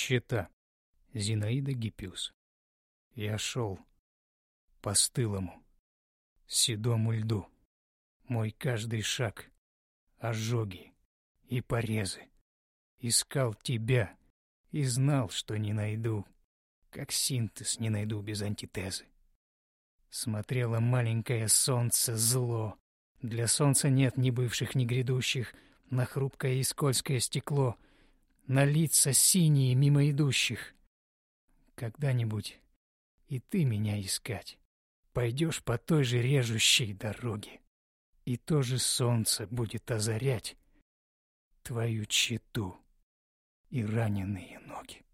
Чета. Зинаида Гиппиус. Я шел по стылому, седому льду. Мой каждый шаг — ожоги и порезы. Искал тебя и знал, что не найду, как синтез не найду без антитезы. Смотрело маленькое солнце зло. Для солнца нет ни бывших, ни грядущих. На хрупкое и скользкое стекло, на лица синие мимо идущих. Когда-нибудь и ты меня искать пойдешь по той же режущей дороге, и то же солнце будет озарять твою чету и раненые ноги.